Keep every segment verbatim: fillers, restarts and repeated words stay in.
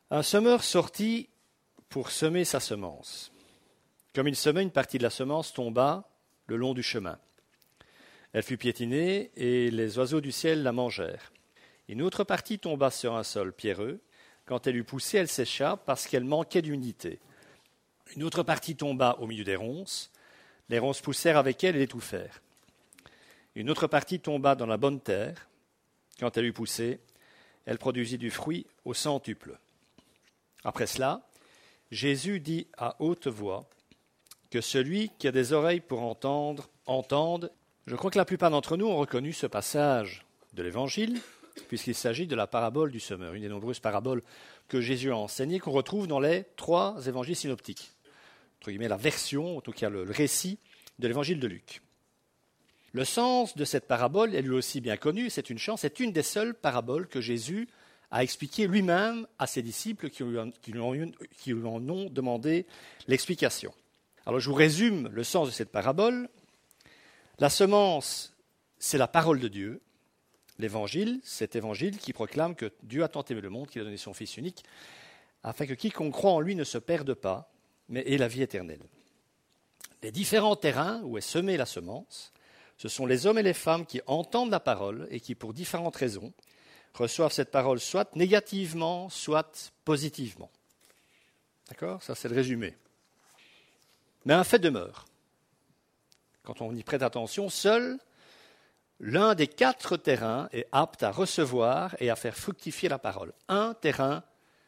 Un semeur sortit pour semer sa semence. Comme il semait, une partie de la semence tomba le long du chemin. Elle fut piétinée et les oiseaux du ciel la mangèrent. Une autre partie tomba sur un sol pierreux. Quand elle eut poussé, elle sécha parce qu'elle manquait d'humidité. Une autre partie tomba au milieu des ronces. Les ronces poussèrent avec elle et l'étouffèrent. Une autre partie tomba dans la bonne terre. Quand elle eut poussé, elle produisit du fruit au centuple. Après cela, Jésus dit à haute voix que celui qui a des oreilles pour entendre, entende. Je crois que la plupart d'entre nous ont reconnu ce passage de l'Évangile, puisqu'il s'agit de la parabole du semeur, une des nombreuses paraboles que Jésus a enseignées, qu'on retrouve dans les trois évangiles synoptiques. Entre guillemets, la version, en tout cas le, le récit de l'évangile de Luc. Le sens de cette parabole est lui aussi bien connu, c'est une chance, c'est une des seules paraboles que Jésus a expliquées lui-même à ses disciples qui lui, en, qui lui en, qui lui en ont demandé l'explication. Alors je vous résume le sens de cette parabole. La semence, c'est la parole de Dieu. L'évangile, cet évangile qui proclame que Dieu a tant aimé le monde qu'il a donné son Fils unique, afin que quiconque croit en lui ne se perde pas, mais ait la vie éternelle. Les différents terrains où est semée la semence, ce sont les hommes et les femmes qui entendent la parole et qui, pour différentes raisons, reçoivent cette parole soit négativement, soit positivement. D'accord ? Ça, c'est le résumé. Mais un fait demeure. Quand on y prête attention, seul l'un des quatre terrains est apte à recevoir et à faire fructifier la parole. Un terrain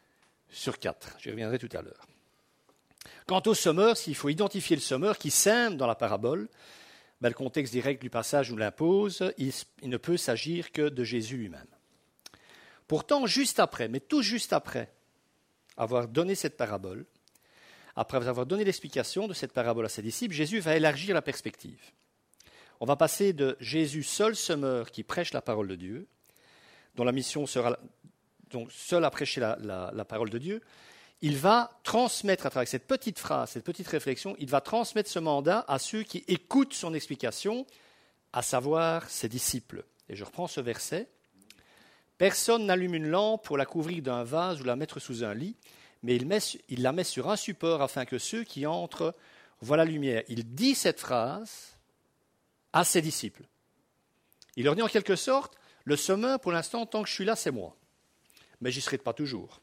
sur quatre. J'y reviendrai tout à l'heure. Quant au semeur, s'il faut identifier le semeur qui sème dans la parabole, ben, le contexte direct du passage nous l'impose, il, il ne peut s'agir que de Jésus lui-même. Pourtant, juste après, mais tout juste après avoir donné cette parabole, après avoir donné l'explication de cette parabole à ses disciples, Jésus va élargir la perspective. On va passer de Jésus seul semeur qui prêche la parole de Dieu, dont la mission sera donc seul à prêcher la, la, la parole de Dieu. Il va transmettre, à travers cette petite phrase, cette petite réflexion, il va transmettre ce mandat à ceux qui écoutent son explication, à savoir ses disciples. Et je reprends ce verset. « Personne n'allume une lampe pour la couvrir d'un vase ou la mettre sous un lit, mais il, met, il la met sur un support afin que ceux qui entrent voient la lumière. » Il dit cette phrase à ses disciples. Il leur dit en quelque sorte, le semeur, pour l'instant, tant que je suis là, c'est moi. Mais j'y serai pas toujours.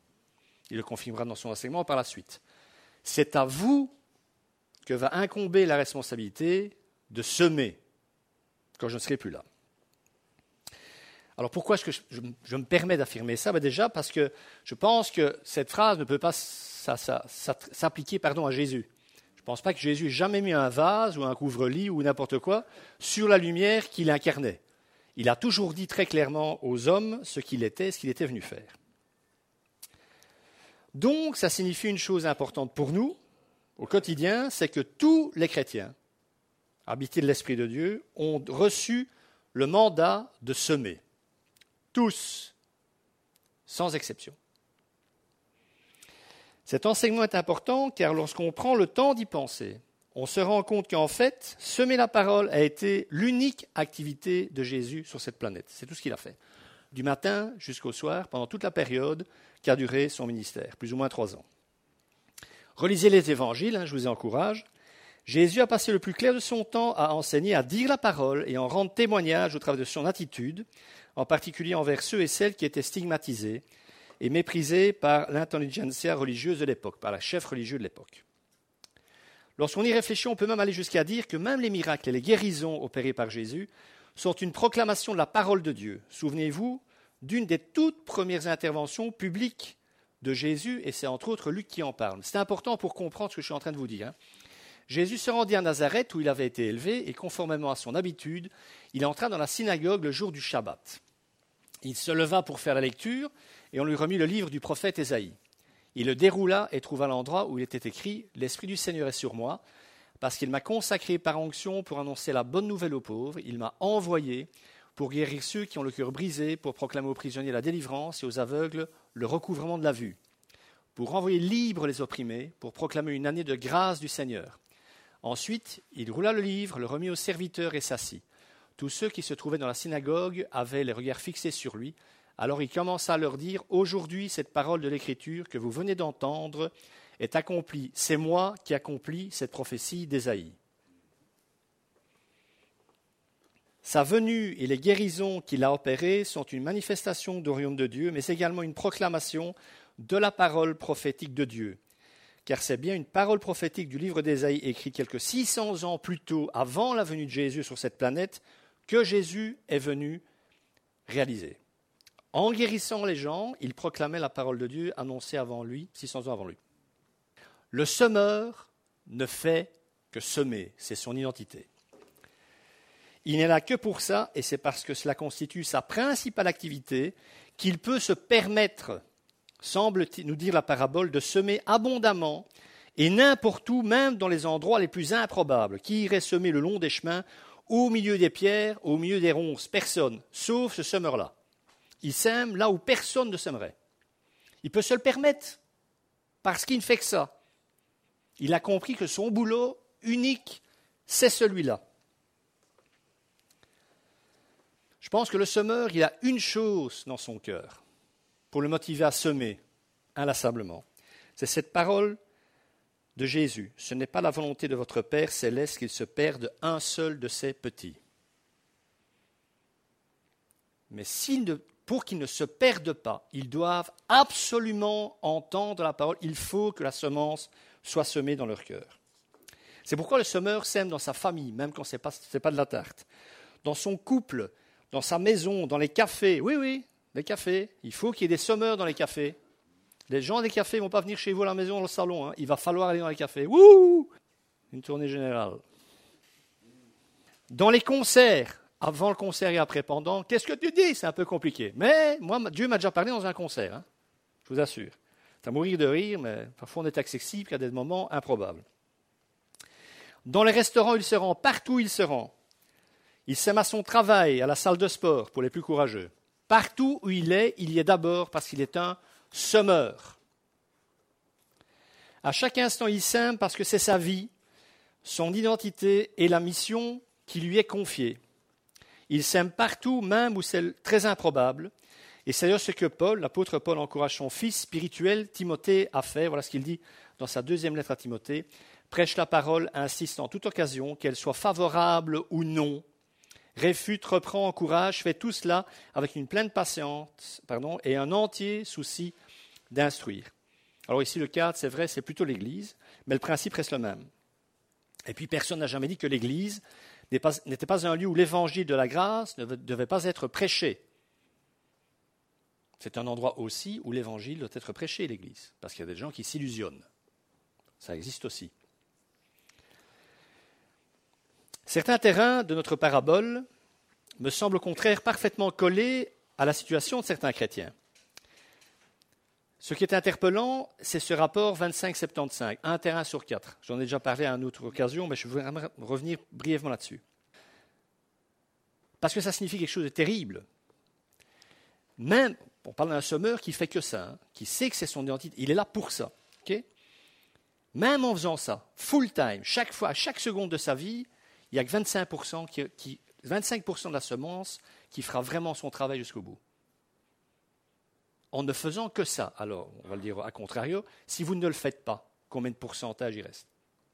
Il le confirmera dans son enseignement par la suite. C'est à vous que va incomber la responsabilité de semer quand je ne serai plus là. Alors pourquoi est-ce que je, je, je me permets d'affirmer ça ? Ben déjà parce que je pense que cette phrase ne peut pas ça, ça, ça, s'appliquer pardon, à Jésus. Je ne pense pas que Jésus ait jamais mis un vase ou un couvre-lit ou n'importe quoi sur la lumière qu'il incarnait. Il a toujours dit très clairement aux hommes ce qu'il était, ce qu'il était venu faire. Donc, ça signifie une chose importante pour nous, au quotidien, c'est que tous les chrétiens, habités de l'Esprit de Dieu, ont reçu le mandat de semer. Tous, sans exception. Cet enseignement est important car lorsqu'on prend le temps d'y penser, on se rend compte qu'en fait, semer la parole a été l'unique activité de Jésus sur cette planète. C'est tout ce qu'il a fait. Du matin jusqu'au soir, pendant toute la période qu'a duré son ministère, plus ou moins trois ans. Relisez les évangiles, hein, je vous y encourage. Jésus a passé le plus clair de son temps à enseigner, à dire la parole et en rendre témoignage au travers de son attitude, en particulier envers ceux et celles qui étaient stigmatisés et méprisés par l'intelligentsia religieuse de l'époque, par la chef religieux de l'époque. Lorsqu'on y réfléchit, on peut même aller jusqu'à dire que même les miracles et les guérisons opérés par Jésus sont une proclamation de la parole de Dieu. Souvenez-vous d'une des toutes premières interventions publiques de Jésus, et c'est entre autres Luc qui en parle. C'est important pour comprendre ce que je suis en train de vous dire. Hein. Jésus se rendit à Nazareth où il avait été élevé, et conformément à son habitude, il entra dans la synagogue le jour du Shabbat. Il se leva pour faire la lecture, et on lui remit le livre du prophète Ésaïe. Il le déroula et trouva l'endroit où il était écrit « L'Esprit du Seigneur est sur moi, parce qu'il m'a consacré par onction pour annoncer la bonne nouvelle aux pauvres. Il m'a envoyé pour guérir ceux qui ont le cœur brisé, pour proclamer aux prisonniers la délivrance et aux aveugles le recouvrement de la vue, pour renvoyer libres les opprimés, pour proclamer une année de grâce du Seigneur. » Ensuite, il roula le livre, le remit aux serviteurs et s'assit. Tous ceux qui se trouvaient dans la synagogue avaient les regards fixés sur lui, Alors il commença à leur dire, « Aujourd'hui, cette parole de l'Écriture que vous venez d'entendre est accomplie. C'est moi qui accomplis cette prophétie d'Ésaïe. » Sa venue et les guérisons qu'il a opérées sont une manifestation du royaume de Dieu, mais également une proclamation de la parole prophétique de Dieu. Car c'est bien une parole prophétique du livre d'Ésaïe écrit quelques six cents ans plus tôt, avant la venue de Jésus sur cette planète, que Jésus est venu réaliser. En guérissant les gens, il proclamait la parole de Dieu annoncée avant lui, six cents ans avant lui. Le semeur ne fait que semer, c'est son identité. Il n'est là que pour ça, et c'est parce que cela constitue sa principale activité, qu'il peut se permettre, semble nous dire la parabole, de semer abondamment et n'importe où, même dans les endroits les plus improbables. Qui irait semer le long des chemins, au milieu des pierres, au milieu des ronces? Personne, sauf ce semeur-là. Il sème là où personne ne sèmerait. Il peut se le permettre, parce qu'il ne fait que ça. Il a compris que son boulot unique, c'est celui-là. Je pense que le semeur, il a une chose dans son cœur pour le motiver à semer inlassablement. C'est cette parole de Jésus. Ce n'est pas la volonté de votre Père céleste qu'il se perde un seul de ses petits. Mais s'il ne, pour qu'ils ne se perdent pas, ils doivent absolument entendre la parole. Il faut que la semence soit semée dans leur cœur. C'est pourquoi le semeur sème dans sa famille, même quand ce n'est pas, c'est pas de la tarte, dans son couple, dans sa maison, dans les cafés. Oui, oui, les cafés. Il faut qu'il y ait des semeurs dans les cafés. Les gens des cafés ne vont pas venir chez vous à la maison, dans le salon. Hein. Il va falloir aller dans les cafés. Wouh! Une tournée générale. Dans les concerts, avant le concert et après, pendant, qu'est-ce que tu dis? C'est un peu compliqué. Mais moi, Dieu m'a déjà parlé dans un concert. Hein. Je vous assure. C'est à mourir de rire, mais parfois on est accessible qu'à des moments improbables. Dans les restaurants, il se rend. Partout, il se rend. Il sème à son travail, à la salle de sport, pour les plus courageux. Partout où il est, il y est d'abord parce qu'il est un semeur. À chaque instant, il sème parce que c'est sa vie, son identité et la mission qui lui est confiée. Il sème partout, même où c'est très improbable. Et c'est d'ailleurs ce que Paul, l'apôtre Paul, encourage son fils spirituel, Timothée, à faire. Voilà ce qu'il dit dans sa deuxième lettre à Timothée. Prêche la parole, insiste en toute occasion, qu'elle soit favorable ou non. Réfute, reprend, encourage, fait tout cela avec une pleine patience pardon, et un entier souci d'instruire. Alors ici, le cadre, c'est vrai, c'est plutôt l'Église, mais le principe reste le même. Et puis, personne n'a jamais dit que l'Église n'était pas, n'était pas un lieu où l'évangile de la grâce ne devait pas être prêché. C'est un endroit aussi où l'évangile doit être prêché, l'Église, parce qu'il y a des gens qui s'illusionnent. Ça existe aussi. Certains terrains de notre parabole me semblent au contraire parfaitement collés à la situation de certains chrétiens. Ce qui est interpellant, c'est ce rapport vingt-cinq soixante-quinze, un terrain sur quatre. J'en ai déjà parlé à une autre occasion, mais je veux revenir brièvement là-dessus. Parce que ça signifie quelque chose de terrible. Même, on parle d'un semeur qui fait que ça, hein, qui sait que c'est son identité, il est là pour ça. Okay? Même en faisant ça, full time, chaque fois, à chaque seconde de sa vie, il n'y a que vingt-cinq pour cent, qui, qui, vingt-cinq pour cent de la semence qui fera vraiment son travail jusqu'au bout. En ne faisant que ça, alors, on va le dire à contrario, si vous ne le faites pas, combien de pourcentage il reste?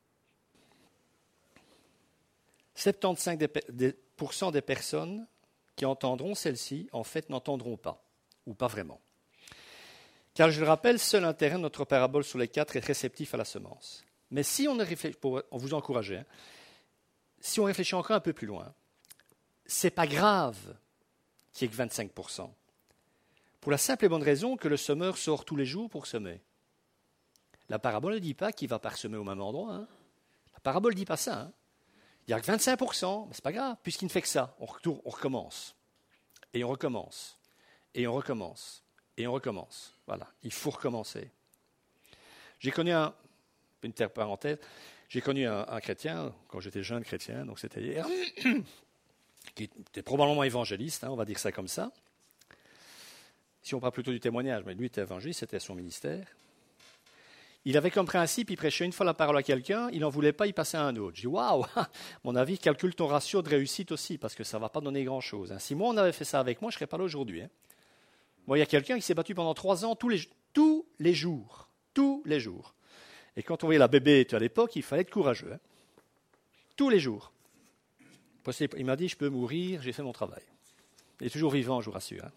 soixante-quinze pour cent des personnes qui entendront celle-ci, en fait, n'entendront pas, ou pas vraiment. Car, je le rappelle, seul un terrain de notre parabole sur les quatre est réceptif à la semence. Mais si on réfléchit, pour on vous encourager, hein, si on réfléchit encore un peu plus loin, ce n'est pas grave qu'il n'y ait que vingt-cinq pour cent. Pour la simple et bonne raison que le semeur sort tous les jours pour semer. La parabole ne dit pas qu'il va pas semer au même endroit. Hein. La parabole ne dit pas ça. Hein. Il n'y a que vingt-cinq pour cent, mais ce n'est pas grave, puisqu'il ne fait que ça. On retourne, on recommence. Et on recommence. Et on recommence. Et on recommence. Voilà, il faut recommencer. J'ai connu un, une terre parenthèse, j'ai connu un, un chrétien, quand j'étais jeune chrétien, donc c'était hier, qui était probablement évangéliste, hein, on va dire ça comme ça. Si on parle plutôt du témoignage, mais lui était évangéliste, c'était son ministère. Il avait comme principe, il prêchait une fois la parole à quelqu'un, il n'en voulait pas, il passait à un autre. Je dis, waouh, à mon avis, calcule ton ratio de réussite aussi, parce que ça ne va pas donner grand-chose. Hein. Si moi, on avait fait ça avec moi, je ne serais pas là aujourd'hui. Hein. Moi, il y a quelqu'un qui s'est battu pendant trois ans tous les, tous les jours. Tous les jours. Et quand on voyait la bébête à l'époque, il fallait être courageux. Hein. Tous les jours. Il m'a dit, je peux mourir, j'ai fait mon travail. Il est toujours vivant, je vous rassure. Hein.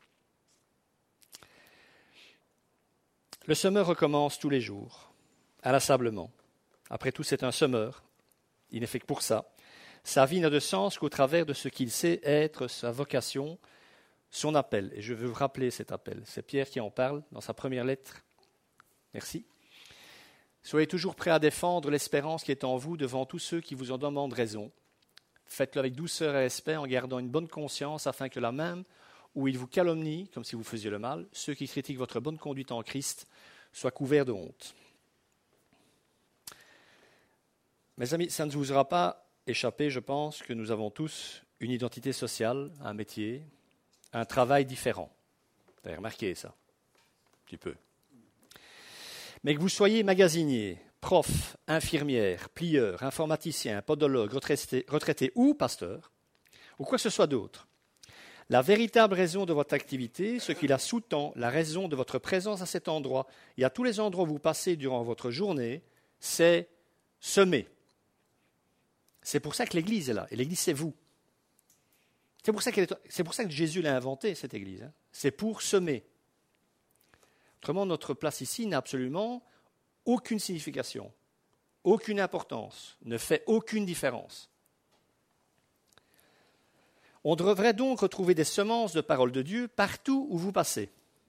Le semeur recommence tous les jours, inlassablement. Après tout, c'est un semeur. Il n'est fait que pour ça. Sa vie n'a de sens qu'au travers de ce qu'il sait être sa vocation, son appel. Et je veux vous rappeler cet appel. C'est Pierre qui en parle dans sa première lettre. Merci. Soyez toujours prêts à défendre l'espérance qui est en vous devant tous ceux qui vous en demandent raison. Faites-le avec douceur et respect en gardant une bonne conscience afin que là même où ils vous calomnient, comme si vous faisiez le mal, ceux qui critiquent votre bonne conduite en Christ soient couverts de honte. Mes amis, ça ne vous aura pas échappé, je pense, que nous avons tous une identité sociale, un métier, un travail différent. Vous avez remarqué ça, un petit peu. Mais que vous soyez magasinier, prof, infirmière, plieur, informaticien, podologue, retraité, retraité ou pasteur, ou quoi que ce soit d'autre, la véritable raison de votre activité, ce qui la sous-tend, la raison de votre présence à cet endroit et à tous les endroits où vous passez durant votre journée, c'est semer. C'est pour ça que l'Église est là, et l'Église c'est vous. C'est pour ça, qu'elle est, c'est pour ça que Jésus l'a inventé, cette Église. Hein. C'est pour semer. Autrement, notre place ici n'a absolument aucune signification, aucune importance, ne fait aucune différence. On devrait donc retrouver des semences de parole de Dieu partout où vous passez.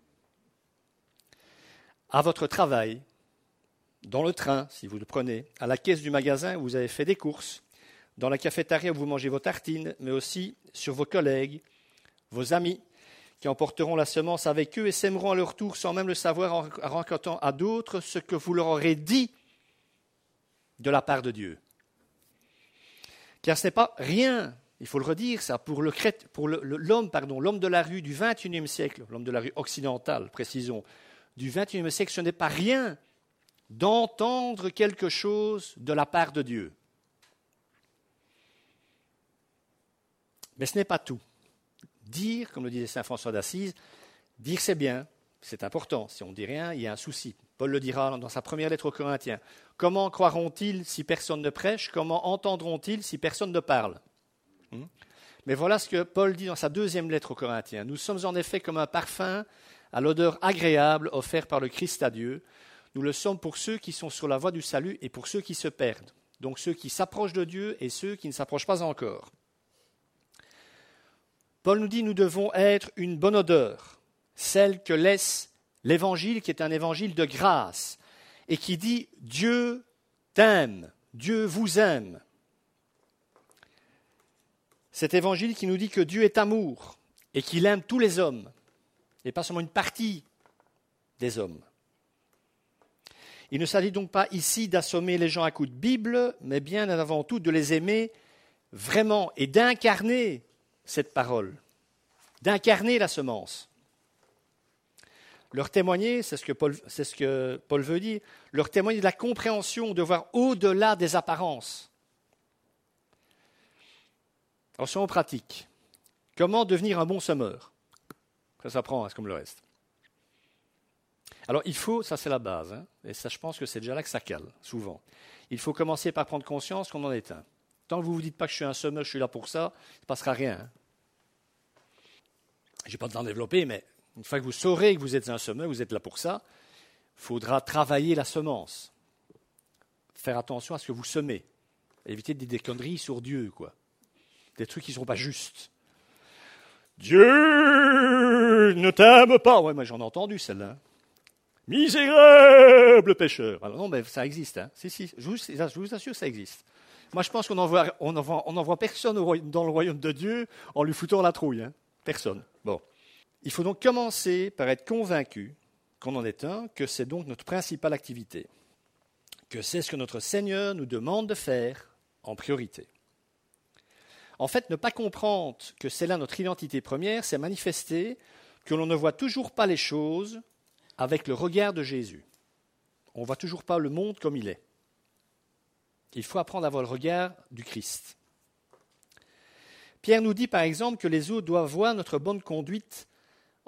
À votre travail, dans le train, si vous le prenez, à la caisse du magasin où vous avez fait des courses, dans la cafétéria où vous mangez vos tartines, mais aussi sur vos collègues, vos amis, qui emporteront la semence avec eux et sèmeront à leur tour sans même le savoir en racontant à d'autres ce que vous leur aurez dit de la part de Dieu. Car ce n'est pas rien, il faut le redire ça, pour, le, pour le, l'homme, pardon, l'homme de la rue du vingt et unième siècle, l'homme de la rue occidentale, précisons, du vingt et unième siècle, ce n'est pas rien d'entendre quelque chose de la part de Dieu. Mais ce n'est pas tout. Dire, comme le disait saint François d'Assise, dire c'est bien, c'est important. Si on ne dit rien, il y a un souci. Paul le dira dans sa première lettre aux Corinthiens. Comment croiront-ils si personne ne prêche ? Comment entendront-ils si personne ne parle ? hmm Mais voilà ce que Paul dit dans sa deuxième lettre aux Corinthiens. Nous sommes en effet comme un parfum à l'odeur agréable offert par le Christ à Dieu. Nous le sommes pour ceux qui sont sur la voie du salut et pour ceux qui se perdent. Donc ceux qui s'approchent de Dieu et ceux qui ne s'approchent pas encore. Paul nous dit, nous devons être une bonne odeur, celle que laisse l'Évangile, qui est un évangile de grâce, et qui dit « Dieu t'aime, Dieu vous aime ». Cet évangile qui nous dit que Dieu est amour, et qu'il aime tous les hommes, et pas seulement une partie des hommes. Il ne s'agit donc pas ici d'assommer les gens à coups de Bible, mais bien avant tout de les aimer vraiment et d'incarner cette parole, d'incarner la semence. Leur témoigner, c'est ce que Paul, c'est ce que Paul veut dire, leur témoigner de la compréhension, de voir au-delà des apparences. Alors, soyons pratiques. Comment devenir un bon semeur ? Ça s'apprend, c'est comme le reste. Alors, il faut, ça c'est la base, hein, et ça je pense que c'est déjà là que ça cale, souvent. Il faut commencer par prendre conscience qu'on en est un. Tant que vous ne vous dites pas que je suis un semeur, je suis là pour ça, il ne se passera rien. Hein. Je n'ai pas de temps de développer, mais une fois que vous saurez que vous êtes un semeur, vous êtes là pour ça, il faudra travailler la semence. Faire attention à ce que vous semez. Éviter de dire des conneries sur Dieu, quoi. Des trucs qui ne sont pas justes. Dieu ne t'aime pas. Ouais, moi j'en ai entendu celle-là. Misérable pécheur. Alors non, mais ça existe. Hein. Si, si, je vous, je vous assure, ça existe. Moi, je pense qu'on n'envoie on envoie, on envoie personne au royaume, dans le royaume de Dieu en lui foutant la trouille. Hein. Personne. Bon. Il faut donc commencer par être convaincu qu'on en est un, que c'est donc notre principale activité, que c'est ce que notre Seigneur nous demande de faire en priorité. En fait, ne pas comprendre que c'est là notre identité première, c'est manifester que l'on ne voit toujours pas les choses avec le regard de Jésus. On ne voit toujours pas le monde comme il est. Il faut apprendre à avoir le regard du Christ. Pierre nous dit par exemple que les autres doivent voir notre bonne conduite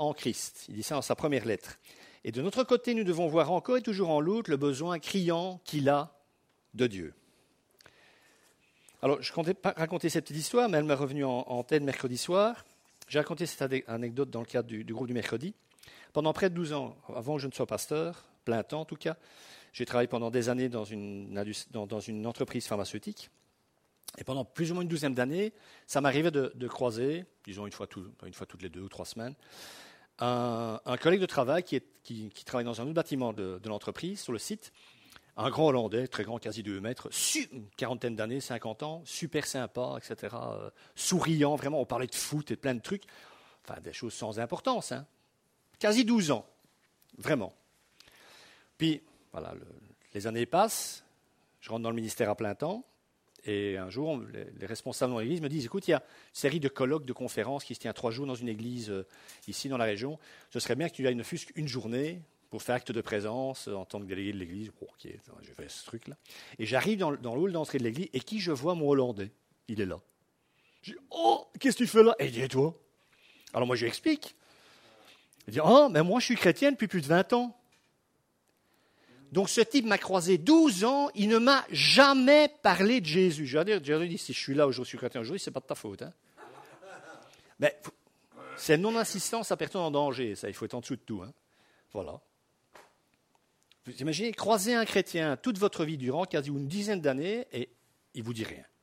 en Christ. Il dit ça dans sa première lettre. Et de notre côté, nous devons voir encore et toujours en l'autre le besoin criant qu'il a de Dieu. Alors, je ne comptais pas raconter cette petite histoire, mais elle m'est revenue en, en tête mercredi soir. J'ai raconté cette anecdote dans le cadre du, du groupe du mercredi. Pendant près de douze ans, avant que je ne sois pasteur, plein temps en tout cas, j'ai travaillé pendant des années dans une, dans, dans une entreprise pharmaceutique. Et pendant plus ou moins une douzaine d'années, ça m'arrivait de, de croiser, disons une fois, tout, une fois toutes les deux ou trois semaines, un, un collègue de travail qui, est, qui, qui travaille dans un autre bâtiment de, de l'entreprise, sur le site, un grand Hollandais, très grand, quasi deux mètres, su, une quarantaine d'années, cinquante ans, super sympa, et cetera, euh, souriant, vraiment, on parlait de foot et de plein de trucs, enfin des choses sans importance, hein. Quasi douze ans, vraiment. Puis, voilà, le, les années passent, je rentre dans le ministère à plein temps, et un jour, les, les responsables de l'église me disent, écoute, il y a une série de colloques, de conférences qui se tient trois jours dans une église euh, ici dans la région, ce serait bien que tu ailles ne fût-ce qu'une journée pour faire acte de présence euh, en tant que délégué de l'église. Bon, ok, j'ai fait ce truc-là. Et j'arrive dans, dans le hall d'entrée de l'église, et qui je vois, mon Hollandais, il est là. Je dis, oh, qu'est-ce que tu fais là? Et il dit, et toi? Alors moi, je lui explique. Il dit, oh, mais moi, je suis chrétien depuis plus de vingt ans. Donc, ce type m'a croisé douze ans, il ne m'a jamais parlé de Jésus. Je vais dire, dit, si je suis là aujourd'hui, je suis chrétien aujourd'hui, ce n'est pas de ta faute. Hein. Mais c'est non-assistance à personne en danger, ça, il faut être en dessous de tout. Hein. Voilà. Vous imaginez, croiser un chrétien toute votre vie durant quasi une dizaine d'années, et il ne vous dit rien.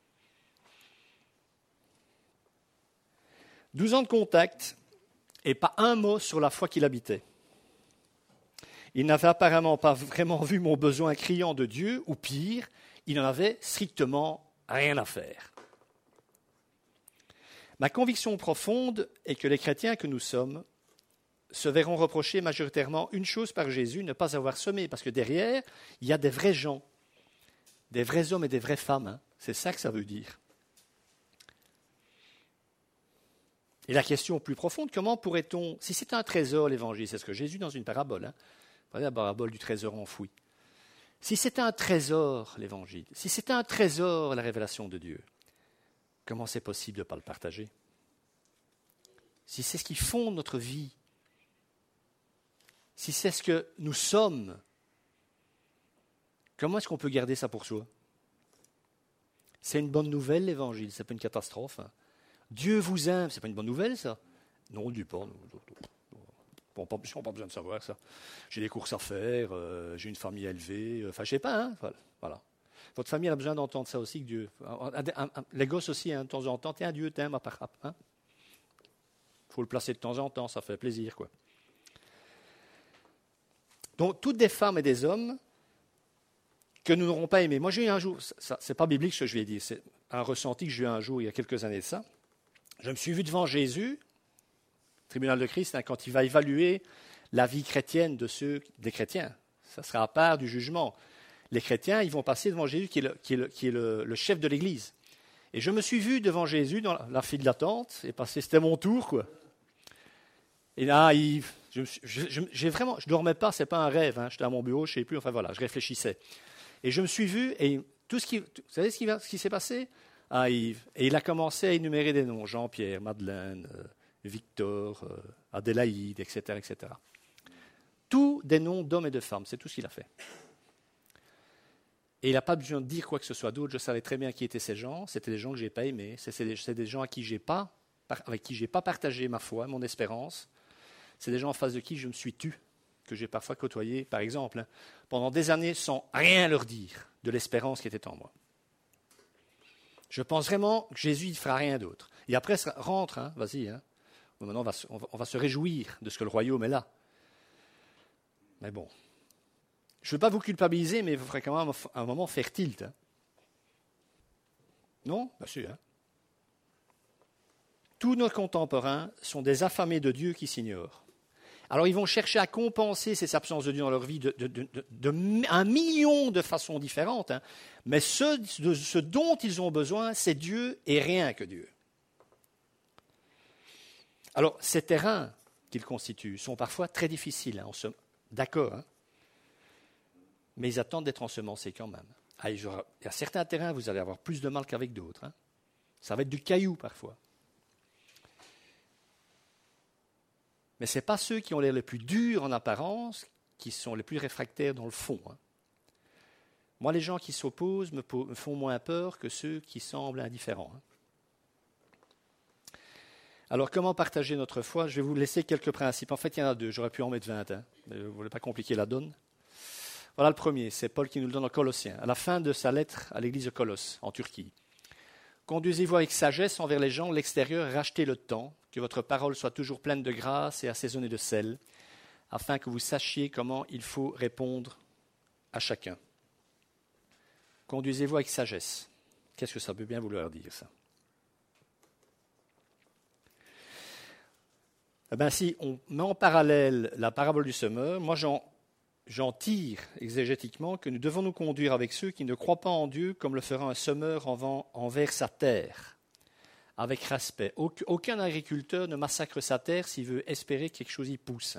douze ans de contact, et pas un mot sur la foi qu'il habitait. Il n'avait apparemment pas vraiment vu mon besoin criant de Dieu, ou pire, il n'en avait strictement rien à faire. Ma conviction profonde est que les chrétiens que nous sommes se verront reprocher majoritairement une chose par Jésus, ne pas avoir semé, parce que derrière, il y a des vrais gens, des vrais hommes et des vraies femmes. Hein. C'est ça que ça veut dire. Et la question plus profonde, comment pourrait-on, si c'est un trésor l'évangile, c'est ce que Jésus dans une parabole, hein, la parabole du trésor enfoui, si c'est un trésor l'évangile, si c'est un trésor la révélation de Dieu, comment c'est possible de ne pas le partager? Si c'est ce qui fonde notre vie, si c'est ce que nous sommes, comment est-ce qu'on peut garder ça pour soi? C'est une bonne nouvelle l'évangile, c'est pas une catastrophe. Hein. Dieu vous aime, c'est pas une bonne nouvelle ça? Non, on ne dit pas. Bon, pas, pas besoin de savoir ça. J'ai des courses à faire, euh, j'ai une famille élevée, enfin, je sais pas, hein, voilà. Votre famille a besoin d'entendre ça aussi, que Dieu. Les gosses aussi, hein, de temps en temps, tiens, Dieu t'aime, il hein. faut le placer de temps en temps, ça fait plaisir, quoi. Donc, toutes des femmes et des hommes que nous n'aurons pas aimés. Moi, j'ai eu un jour, ce n'est pas biblique ce que je vais dire, c'est un ressenti que j'ai eu un jour, il y a quelques années de ça. Je me suis vu devant Jésus, tribunal de Christ, hein, quand il va évaluer la vie chrétienne de ceux, des chrétiens. Ça sera à part du jugement. Les chrétiens, ils vont passer devant Jésus, qui est le, qui est le, qui est le, le chef de l'Église. Et je me suis vu devant Jésus dans la, la file d'attente, et passé, c'était mon tour, quoi. Et là, il, je, je, je, j'ai vraiment, je dormais pas, c'est pas un rêve. Hein, j'étais à mon bureau, je sais plus. Enfin voilà, je réfléchissais. Et je me suis vu, et tout ce qui, vous savez ce qui, ce qui s'est passé? Ah, Yves. Et il a commencé à énumérer des noms, Jean-Pierre, Madeleine, euh, Victor, euh, Adélaïde, et cetera, et cetera. Tous des noms d'hommes et de femmes, c'est tout ce qu'il a fait. Et il n'a pas besoin de dire quoi que ce soit d'autre. Je savais très bien qui étaient ces gens. C'était des gens que je n'ai pas aimés. C'est, c'est, des, c'est des gens à qui j'ai pas, avec qui je n'ai pas partagé ma foi, mon espérance. C'est des gens en face de qui je me suis tu, que j'ai parfois côtoyé, par exemple, hein, pendant des années sans rien leur dire de l'espérance qui était en moi. Je pense vraiment que Jésus ne fera rien d'autre. Et après, rentre, hein, vas-y. Hein. Maintenant, on va, on, va, on va se réjouir de ce que le royaume est là. Mais bon, je ne veux pas vous culpabiliser, mais il faudrait quand même un moment faire tilt. Hein. Non? Bien sûr. Hein. Tous nos contemporains sont des affamés de Dieu qui s'ignorent. Alors, ils vont chercher à compenser ces absences de Dieu dans leur vie de, de, de, de, de un million de façons différentes. Hein. Mais ce, de, ce dont ils ont besoin, c'est Dieu et rien que Dieu. Alors, ces terrains qu'ils constituent sont parfois très difficiles. Hein, on se... D'accord, hein. Mais ils attendent d'être ensemencés quand même. Ah, il y a certains terrains, vous allez avoir plus de mal qu'avec d'autres. Hein. Ça va être du caillou parfois. Mais ce n'est pas ceux qui ont l'air les plus durs en apparence qui sont les plus réfractaires dans le fond. Hein. Moi, les gens qui s'opposent me, me font moins peur que ceux qui semblent indifférents. Hein. Alors, comment partager notre foi? Je vais vous laisser quelques principes. En fait, il y en a deux. J'aurais pu en mettre vingt. Hein. Je ne voulais pas compliquer la donne. Voilà le premier. C'est Paul qui nous le donne en Colossiens, à la fin de sa lettre à l'église de Colosse, en Turquie. Conduisez-vous avec sagesse envers les gens de l'extérieur, rachetez le temps, que votre parole soit toujours pleine de grâce et assaisonnée de sel, afin que vous sachiez comment il faut répondre à chacun. Conduisez-vous avec sagesse. Qu'est-ce que ça peut bien vouloir dire, ça? Eh bien, si on met en parallèle la parabole du semeur, moi j'en, j'en tire exégétiquement que nous devons nous conduire avec ceux qui ne croient pas en Dieu comme le fera un semeur envers sa terre, avec respect. Aucun agriculteur ne massacre sa terre s'il veut espérer que quelque chose y pousse.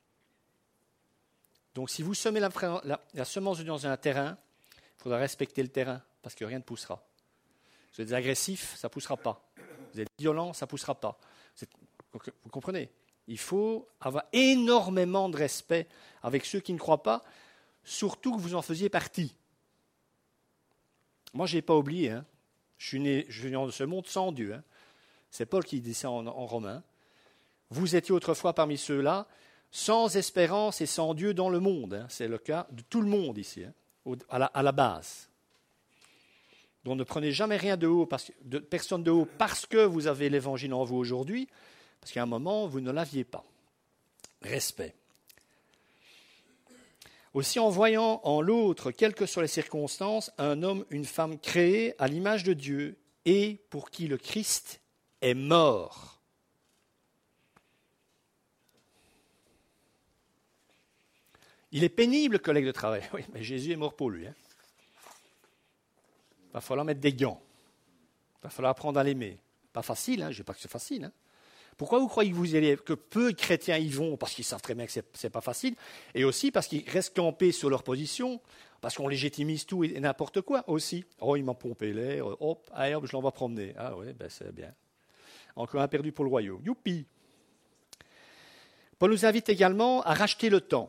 Donc si vous semez la, la, la semence dans un terrain, il faudra respecter le terrain, parce que rien ne poussera. Vous êtes agressif, ça ne poussera pas. Vous êtes violent, ça ne poussera pas. Vous, êtes, vous comprenez? Il faut avoir énormément de respect avec ceux qui ne croient pas, surtout que vous en faisiez partie. Moi, je n'ai pas oublié. Hein. Je suis né, je suis né dans ce monde sans Dieu. Hein. C'est Paul qui dit ça en, en Romains. Vous étiez autrefois parmi ceux-là, sans espérance et sans Dieu dans le monde. Hein. C'est le cas de tout le monde ici, hein, au, à, la, à la base. Donc ne prenez jamais rien de haut, parce, de personne de haut, parce que vous avez l'évangile en vous aujourd'hui, parce qu'à un moment, vous ne l'aviez pas. Respect. Aussi, en voyant en l'autre, quelles que soient les circonstances, un homme, une femme créés à l'image de Dieu et pour qui le Christ est mort. Il est pénible, collègue de travail. Oui, mais Jésus est mort pour lui. Hein. Il va falloir mettre des gants. Il va falloir apprendre à l'aimer. Pas facile, hein, je ne dis pas que c'est facile. Hein. Pourquoi vous croyez que, vous allez, que peu de chrétiens y vont? Parce qu'ils savent très bien que ce n'est pas facile. Et aussi parce qu'ils restent campés sur leur position, parce qu'on légitimise tout et n'importe quoi aussi. Oh, il m'a pompé l'air, hop, allez, hop, je l'envoie promener. Ah oui, ben c'est bien. Encore un perdu pour le royaume. Youpi! Paul nous invite également à racheter le temps.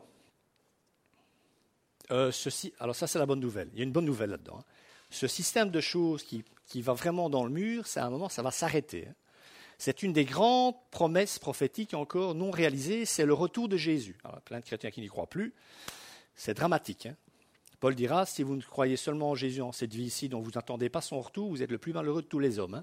Euh, ceci, alors ça, c'est la bonne nouvelle. Il y a une bonne nouvelle là-dedans. Hein. Ce système de choses qui, qui va vraiment dans le mur, c'est à un moment, ça va s'arrêter. Hein. C'est une des grandes promesses prophétiques encore non réalisées, c'est le retour de Jésus. Alors, plein de chrétiens qui n'y croient plus, c'est dramatique. Hein. Paul dira, si vous ne croyez seulement en Jésus en cette vie-ci, dont vous n'attendez pas son retour, vous êtes le plus malheureux de tous les hommes. Hein.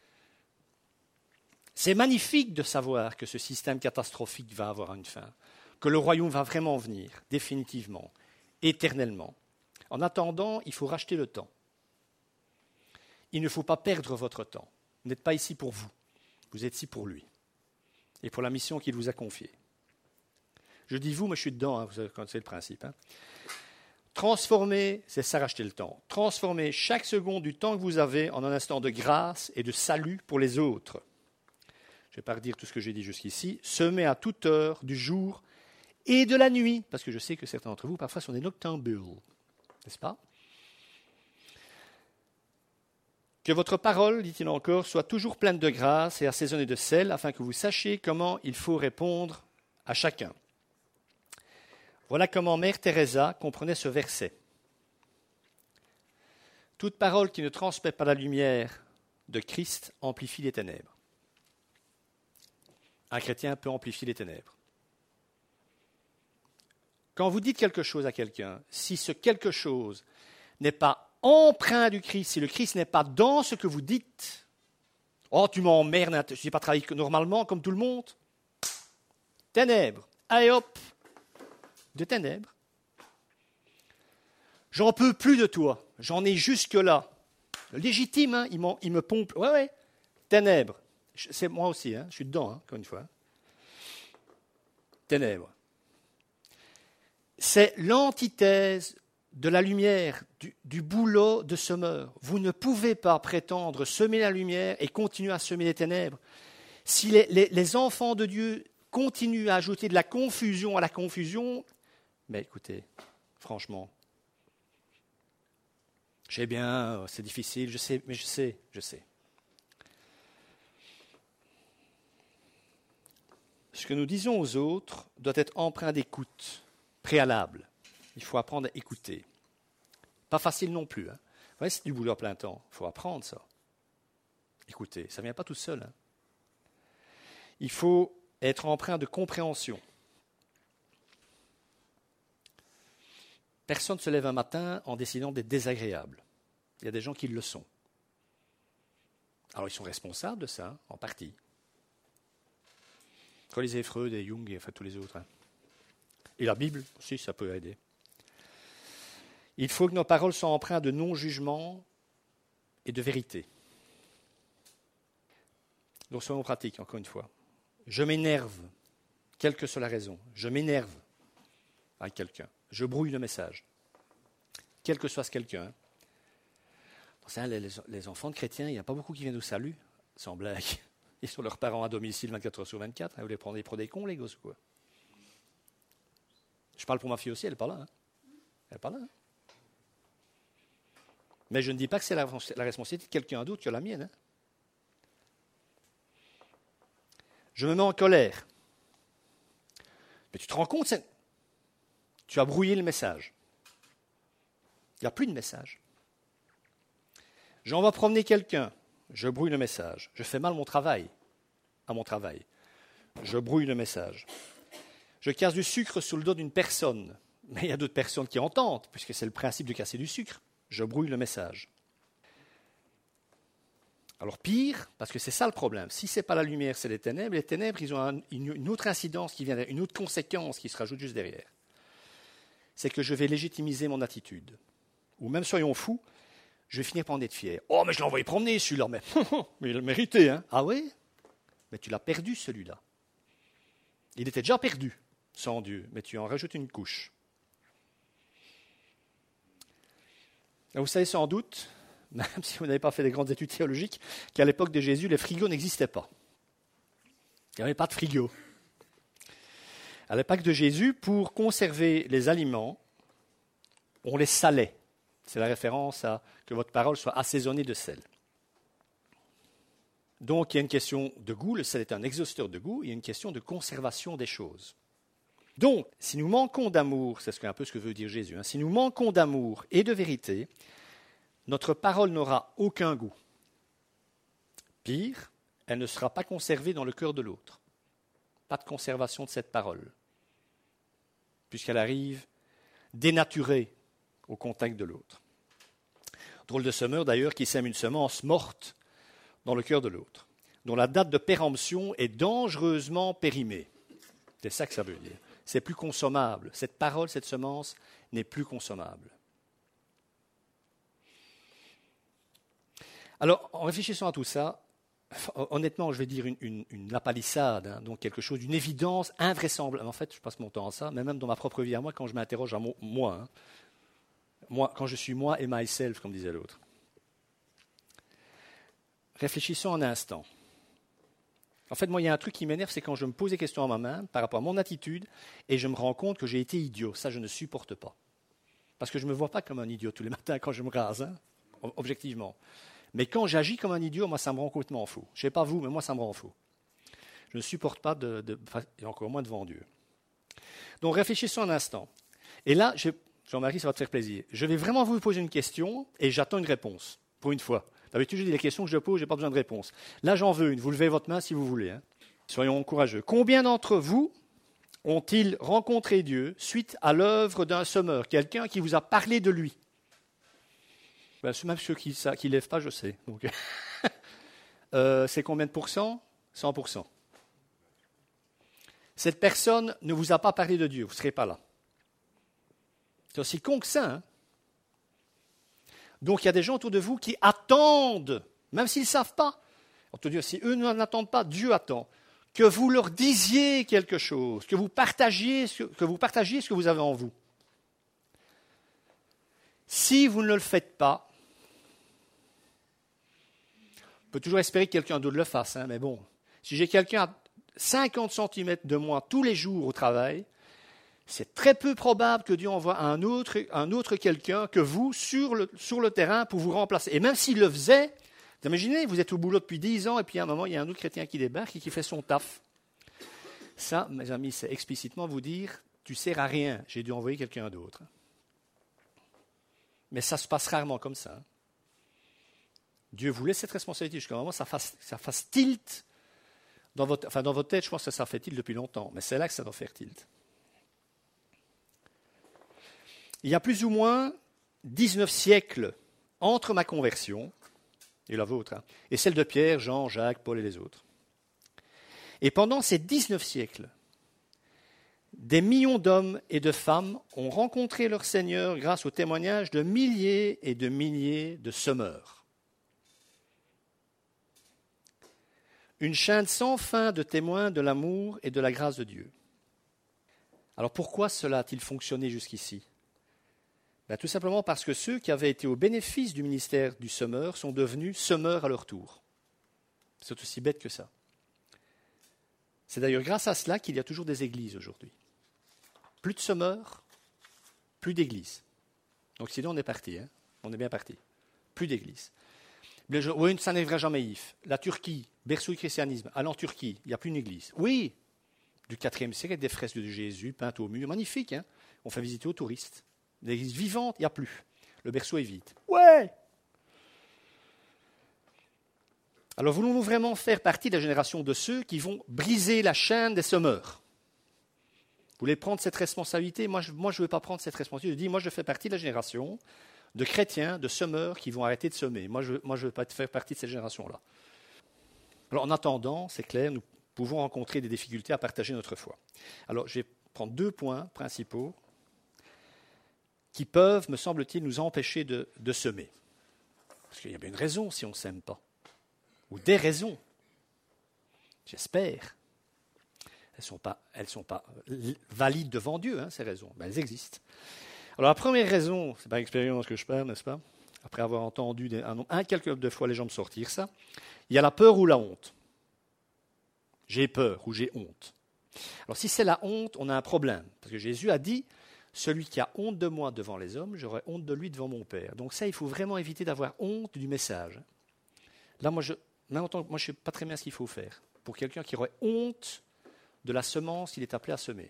C'est magnifique de savoir que ce système catastrophique va avoir une fin, que le royaume va vraiment venir, définitivement, éternellement. En attendant, il faut racheter le temps. Il ne faut pas perdre votre temps. Vous n'êtes pas ici pour vous. Vous êtes ici pour lui et pour la mission qu'il vous a confiée. Je dis vous, mais je suis dedans, hein, vous connaissez le principe. Hein. Transformez, c'est ça racheter le temps, transformez chaque seconde du temps que vous avez en un instant de grâce et de salut pour les autres. Je ne vais pas redire tout ce que j'ai dit jusqu'ici. Semez à toute heure du jour et de la nuit, parce que je sais que certains d'entre vous, parfois, sont des noctambules, n'est-ce pas? Que votre parole, dit-il encore, soit toujours pleine de grâce et assaisonnée de sel, afin que vous sachiez comment il faut répondre à chacun. Voilà comment Mère Teresa comprenait ce verset. Toute parole qui ne transmet pas la lumière de Christ amplifie les ténèbres. Un chrétien peut amplifier les ténèbres. Quand vous dites quelque chose à quelqu'un, si ce quelque chose n'est pas empreint du Christ, si le Christ n'est pas dans ce que vous dites, oh, tu m'emmerdes, je ne sais pas travailler normalement comme tout le monde. Ténèbres, allez hop, de ténèbres. J'en peux plus de toi, j'en ai jusque-là. Légitime, hein, il, il me pompe. Ouais, ouais, ténèbres. C'est moi aussi, hein, je suis dedans, hein, encore une fois. Ténèbres. C'est l'antithèse de la lumière, du, du boulot de semeur. Vous ne pouvez pas prétendre semer la lumière et continuer à semer les ténèbres. Si les, les, les enfants de Dieu continuent à ajouter de la confusion à la confusion, mais écoutez, franchement, je sais bien, c'est difficile, je sais, mais je sais, je sais. Ce que nous disons aux autres doit être empreint d'écoute, préalable. Il faut apprendre à écouter. Pas facile non plus. Hein. Ouais, c'est du boulot à plein temps. Il faut apprendre ça. Écoutez, ça ne vient pas tout seul. Hein. Il faut être empreint de compréhension. Personne ne se lève un matin en décidant d'être désagréable. Il y a des gens qui le sont. Alors ils sont responsables de ça, hein, en partie. Quand lisez Freud et Jung et enfin, tous les autres. Hein. Et la Bible aussi, ça peut aider. Il faut que nos paroles soient empreintes de non-jugement et de vérité. Donc soyons pratiques, encore une fois. Je m'énerve, quelle que soit la raison. Je m'énerve avec quelqu'un. Je brouille le message. Quel que soit ce quelqu'un. Hein. Les, les, les enfants de chrétiens, il n'y a pas beaucoup qui viennent au salut, sans blague. Ils sont leurs parents à domicile vingt-quatre heures sur vingt-quatre. Hein. Vous les prenez pour des cons, les gosses, quoi. Je parle pour ma fille aussi, elle n'est pas là. Hein. Elle n'est pas là. Hein. Mais je ne dis pas que c'est la, la responsabilité de quelqu'un d'autre que la mienne. Hein. Je me mets en colère. Mais tu te rends compte, c'est... tu as brouillé le message. Il n'y a plus de message. J'en vais promener quelqu'un. Je brouille le message. Je fais mal mon travail, à mon travail. Je brouille le message. Je casse du sucre sous le dos d'une personne. Mais il y a d'autres personnes qui entendent, puisque c'est le principe de casser du sucre. Je brouille le message. Alors pire, parce que c'est ça le problème. Si ce n'est pas la lumière, c'est les ténèbres. Les ténèbres, ils ont un, une autre incidence qui vient derrière, une autre conséquence qui se rajoute juste derrière. C'est que je vais légitimiser mon attitude. Ou même soyons fous, je vais finir par en être fier. Oh, mais je l'ai envoyé promener celui-là, mais, mais il le méritait. Hein. Ah oui? Mais tu l'as perdu celui-là. Il était déjà perdu, sans Dieu, mais tu en rajoutes une couche. Et vous savez sans doute, même si vous n'avez pas fait des grandes études théologiques, qu'à l'époque de Jésus, les frigos n'existaient pas. Il n'y avait pas de frigo. À l'époque de Jésus, pour conserver les aliments, on les salait. C'est la référence à que votre parole soit assaisonnée de sel. Donc, il y a une question de goût, le sel est un exhausteur de goût, il y a une question de conservation des choses. Donc, si nous manquons d'amour, c'est un peu ce que veut dire Jésus, hein, si nous manquons d'amour et de vérité, notre parole n'aura aucun goût. Pire, elle ne sera pas conservée dans le cœur de l'autre. Pas de conservation de cette parole, puisqu'elle arrive dénaturée au contact de l'autre. Drôle de semeur d'ailleurs qui sème une semence morte dans le cœur de l'autre, dont la date de péremption est dangereusement périmée. C'est ça que ça veut dire. C'est plus consommable. Cette parole, cette semence n'est plus consommable. Alors, en réfléchissant à tout ça, honnêtement, je vais dire une, une, une lapalissade, hein, donc quelque chose d'une évidence invraisemblable. En fait, je passe mon temps à ça, mais même dans ma propre vie à moi, quand je m'interroge à moi, hein, moi, quand je suis moi et myself, comme disait l'autre. Réfléchissons un instant. En fait, moi, il y a un truc qui m'énerve, c'est quand je me pose des questions à moi-même par rapport à mon attitude et je me rends compte que j'ai été idiot. Ça, je ne supporte pas. Parce que je ne me vois pas comme un idiot tous les matins quand je me rase, hein, objectivement. Mais quand j'agis comme un idiot, moi, ça me rend complètement fou. Je ne sais pas vous, mais moi, ça me rend fou. Je ne supporte pas, de, de, et encore moins devant Dieu. Donc, réfléchissons un instant. Et là, je, Jean-Marie, ça va te faire plaisir. Je vais vraiment vous poser une question et j'attends une réponse, pour une fois. D'habitude, je dis les questions que je pose, je n'ai pas besoin de réponse. Là, j'en veux une. Vous levez votre main si vous voulez. Hein. Soyons courageux. Combien d'entre vous ont-ils rencontré Dieu suite à l'œuvre d'un semeur, quelqu'un qui vous a parlé de lui? Ben, même ceux qui ne lèvent pas, je sais. Donc, euh, c'est combien de pourcents? cent pour cent. Cette personne ne vous a pas parlé de Dieu, vous ne serez pas là. C'est aussi con que ça. Hein? Donc il y a des gens autour de vous qui attendent, même s'ils ne savent pas. Dire, si eux n'attendent pas, Dieu attend. Que vous leur disiez quelque chose, que vous partagiez, que vous partagiez ce que vous avez en vous. Si vous ne le faites pas, on peut toujours espérer que quelqu'un d'autre le fasse, hein, mais bon, si j'ai quelqu'un à cinquante centimètres de moi tous les jours au travail, c'est très peu probable que Dieu envoie un autre, un autre quelqu'un que vous sur le, sur le terrain pour vous remplacer. Et même s'il le faisait, vous imaginez, vous êtes au boulot depuis dix ans et puis à un moment, il y a un autre chrétien qui débarque et qui fait son taf. Ça, mes amis, c'est explicitement vous dire, tu ne sers à rien, j'ai dû envoyer quelqu'un d'autre. Mais ça se passe rarement comme ça. Dieu vous laisse cette responsabilité jusqu'à un moment, ça fasse, ça fasse tilt dans votre, enfin dans votre tête, je pense que ça fait tilt depuis longtemps, mais c'est là que ça doit faire tilt. Il y a plus ou moins dix-neuf siècles entre ma conversion et la vôtre, hein, et celle de Pierre, Jean, Jacques, Paul et les autres. Et pendant ces dix-neuf siècles, des millions d'hommes et de femmes ont rencontré leur Seigneur grâce au témoignage de milliers et de milliers de semeurs. Une chaîne sans fin de témoins de l'amour et de la grâce de Dieu. Alors pourquoi cela a-t-il fonctionné jusqu'ici ? Ben, tout simplement parce que ceux qui avaient été au bénéfice du ministère du semeur sont devenus semeurs à leur tour. C'est aussi bête que ça. C'est d'ailleurs grâce à cela qu'il y a toujours des églises aujourd'hui. Plus de semeurs, plus d'églises. Donc sinon on est parti, hein, on est bien parti. Plus d'églises. Oui, ça n'arrivera jamais, Yves. La Turquie, berceau du christianisme, allez en Turquie, il n'y a plus une église. Oui, du quatrième siècle, avec des fresques de Jésus peintes au mur, magnifique, hein. On fait visiter aux touristes. L'église vivante, il n'y a plus. Le berceau est vide. Ouais. Alors voulons-nous vraiment faire partie de la génération de ceux qui vont briser la chaîne des semeurs ? Vous voulez prendre cette responsabilité ? Moi, je ne veux pas prendre cette responsabilité. Je dis, moi, je fais partie de la génération de chrétiens, de semeurs qui vont arrêter de semer. Moi, je ne veux pas faire partie de cette génération-là. Alors, en attendant, c'est clair, nous pouvons rencontrer des difficultés à partager notre foi. Alors, je vais prendre deux points principaux qui peuvent, me semble-t-il, nous empêcher de, de semer. Parce qu'il y a bien une raison si on ne sème pas. Ou des raisons. J'espère. Elles ne sont pas, elles sont pas valides devant Dieu, hein, ces raisons. Ben, elles existent. Alors la première raison, c'est par expérience que je parle, n'est-ce pas ? Après avoir entendu des, un, un quelques de fois les gens me sortir ça, il y a la peur ou la honte. J'ai peur ou j'ai honte. Alors si c'est la honte, on a un problème. Parce que Jésus a dit, celui qui a honte de moi devant les hommes, j'aurai honte de lui devant mon Père. Donc ça, il faut vraiment éviter d'avoir honte du message. Là, moi, je, même en tant que, moi, je ne sais pas très bien ce qu'il faut faire. Pour quelqu'un qui aurait honte de la semence qu'il est appelé à semer.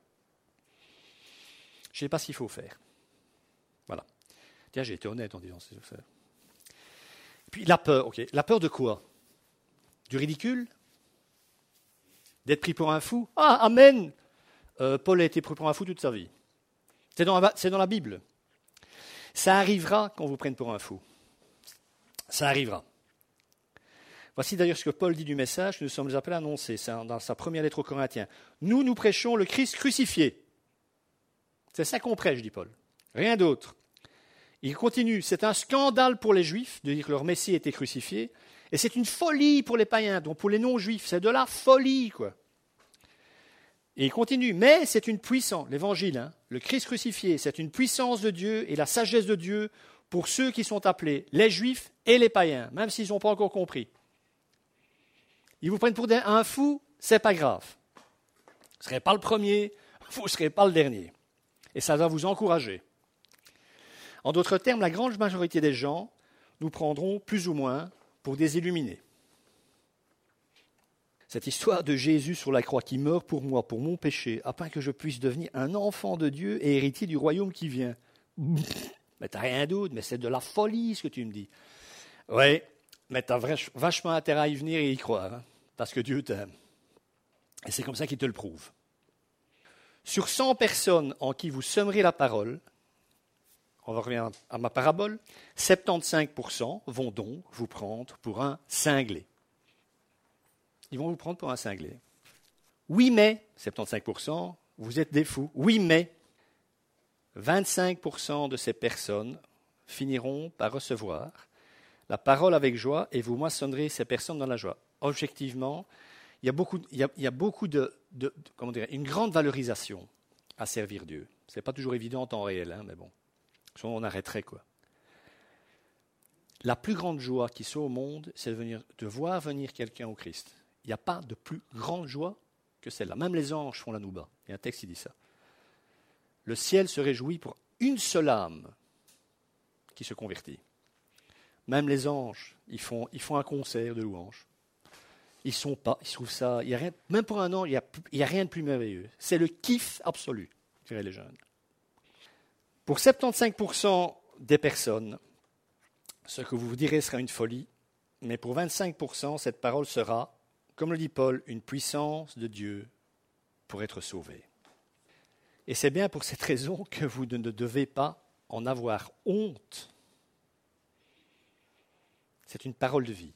Je ne sais pas ce qu'il faut faire. Voilà. Tiens, j'ai été honnête en disant ça. Puis la peur, ok. La peur de quoi ? Du ridicule ? D'être pris pour un fou ? Ah, amen ! euh, Paul a été pris pour un fou toute sa vie. C'est dans, la, c'est dans la Bible. Ça arrivera qu'on vous prenne pour un fou. Ça arrivera. Voici d'ailleurs ce que Paul dit du message que nous sommes appelés à annoncer. C'est dans sa première lettre aux Corinthiens. Nous, nous prêchons le Christ crucifié. C'est ça qu'on prêche, dit Paul. Rien d'autre. Il continue. C'est un scandale pour les Juifs de dire que leur Messie a été crucifié. Et c'est une folie pour les païens, donc pour les non-juifs. C'est de la folie, quoi. Et il continue. Mais c'est une puissance, l'évangile, hein, le Christ crucifié, c'est une puissance de Dieu et la sagesse de Dieu pour ceux qui sont appelés, les Juifs et les païens, même s'ils n'ont pas encore compris. Ils vous prennent pour un fou, c'est pas grave. Vous ne serez pas le premier, vous ne serez pas le dernier. Et ça va vous encourager. En d'autres termes, la grande majorité des gens nous prendront plus ou moins pour des illuminés. Cette histoire de Jésus sur la croix qui meurt pour moi, pour mon péché, afin que je puisse devenir un enfant de Dieu et héritier du royaume qui vient. Mais tu n'as rien d'autre, mais c'est de la folie ce que tu me dis. Oui, mais tu as vachement intérêt à y venir et y croire, hein, parce que Dieu t'aime. Et c'est comme ça qu'il te le prouve. Sur cent personnes en qui vous semerez la parole, on va revenir à ma parabole, soixante-quinze pour cent vont donc vous prendre pour un cinglé. Ils vont vous prendre pour un cinglé. Oui, mais, soixante-quinze pour cent, vous êtes des fous. Oui, mais, vingt-cinq pour cent de ces personnes finiront par recevoir la parole avec joie et vous moissonnerez ces personnes dans la joie. Objectivement, il y a beaucoup, il y a, il y a beaucoup de, de, de, comment dire, une grande valorisation à servir Dieu. Ce n'est pas toujours évident en temps réel, hein, mais bon, sinon on arrêterait, quoi. La plus grande joie qui soit au monde, c'est de, venir, de voir venir quelqu'un au Christ. Il n'y a pas de plus grande joie que celle-là. Même les anges font la nouba. Il y a un texte qui dit ça. Le ciel se réjouit pour une seule âme qui se convertit. Même les anges, ils font, ils font un concert de louanges. Ils sont pas, ils trouvent ça, il y a rien, même pour un an, il n'y a, il y a rien de plus merveilleux. C'est le kiff absolu, diraient les jeunes. Pour soixante-quinze pour cent des personnes, ce que vous vous direz sera une folie, mais pour vingt-cinq pour cent, cette parole sera, comme le dit Paul, une puissance de Dieu pour être sauvé. Et c'est bien pour cette raison que vous ne devez pas en avoir honte. C'est une parole de vie.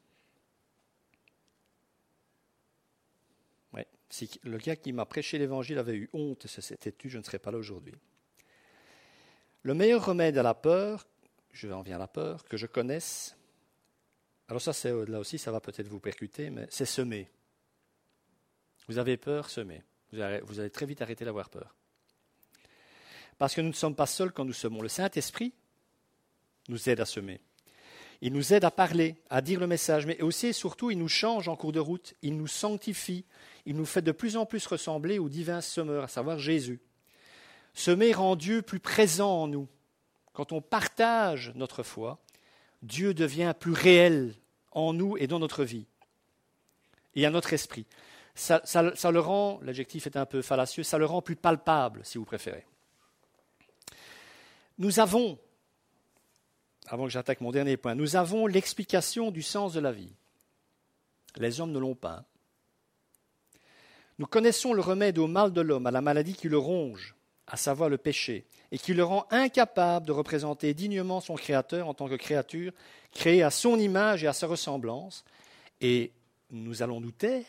Ouais. Si le gars qui m'a prêché l'évangile avait eu honte, ça s'était tu, je ne serais pas là aujourd'hui. Le meilleur remède à la peur, je vais en venir à la peur, que je connaisse, alors ça, c'est, là aussi, ça va peut-être vous percuter, mais c'est semer. Vous avez peur, semez. Vous allez, vous allez très vite arrêter d'avoir peur. Parce que nous ne sommes pas seuls quand nous semons. Le Saint-Esprit nous aide à semer. Il nous aide à parler, à dire le message, mais aussi et surtout, il nous change en cours de route, il nous sanctifie, il nous fait de plus en plus ressembler au divin semeur, à savoir Jésus. Semer rend Dieu plus présent en nous. Quand on partage notre foi, Dieu devient plus réel en nous et dans notre vie et à notre esprit. Ça, ça, ça le rend, l'adjectif est un peu fallacieux, ça le rend plus palpable, si vous préférez. Nous avons, avant que j'attaque mon dernier point, nous avons l'explication du sens de la vie. Les hommes ne l'ont pas. Nous connaissons le remède au mal de l'homme, à la maladie qui le ronge, à savoir le péché, et qui le rend incapable de représenter dignement son Créateur en tant que créature, créée à son image et à sa ressemblance. Et nous allons nous taire.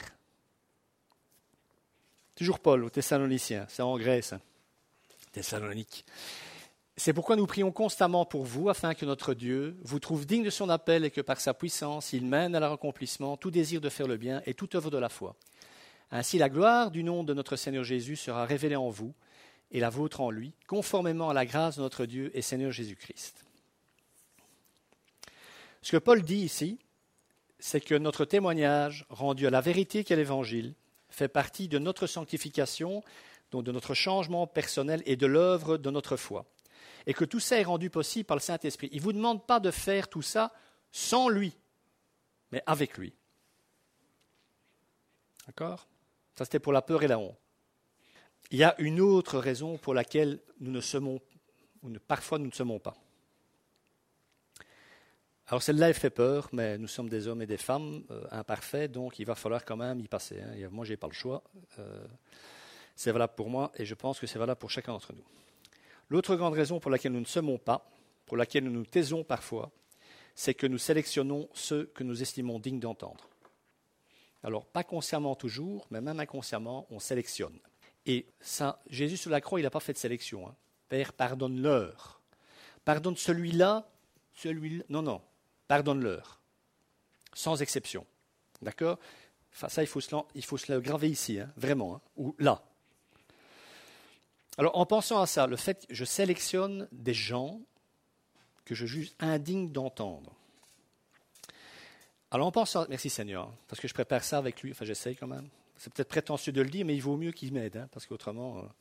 Toujours Paul, aux Thessaloniciens, c'est en Grèce, hein. Thessalonique. C'est pourquoi nous prions constamment pour vous, afin que notre Dieu vous trouve digne de son appel et que par sa puissance, il mène à l'accomplissement tout désir de faire le bien et toute œuvre de la foi. Ainsi, la gloire du nom de notre Seigneur Jésus sera révélée en vous et la vôtre en lui, conformément à la grâce de notre Dieu et Seigneur Jésus-Christ. Ce que Paul dit ici, c'est que notre témoignage, rendu à la vérité qu'est l'Évangile, fait partie de notre sanctification, donc de notre changement personnel et de l'œuvre de notre foi. Et que tout ça est rendu possible par le Saint-Esprit. Il ne vous demande pas de faire tout ça sans lui, mais avec lui. D'accord ? Ça, c'était pour la peur et la honte. Il y a une autre raison pour laquelle nous ne semons, ou parfois nous ne semons pas. Alors celle-là, elle fait peur, mais nous sommes des hommes et des femmes euh, imparfaits, donc il va falloir quand même y passer. Hein. Moi, je n'ai pas le choix. Euh, c'est valable pour moi et je pense que c'est valable pour chacun d'entre nous. L'autre grande raison pour laquelle nous ne semons pas, pour laquelle nous nous taisons parfois, c'est que nous sélectionnons ceux que nous estimons dignes d'entendre. Alors, pas consciemment toujours, mais même inconsciemment, on sélectionne. Et ça, Jésus sur la croix, il n'a pas fait de sélection. Hein. Père, pardonne-leur. Pardonne celui-là, celui-là. Non, non, pardonne-leur. Sans exception. D'accord ? Enfin, ça, il faut, se, il faut se le graver ici, hein, vraiment, hein, ou là. Alors, en pensant à ça, le fait que je sélectionne des gens que je juge indignes d'entendre. Alors, en pensant, merci Seigneur, parce que je prépare ça avec lui, enfin j'essaye quand même. C'est peut-être prétentieux de le dire, mais il vaut mieux qu'il m'aide, hein, parce qu'autrement... Euh...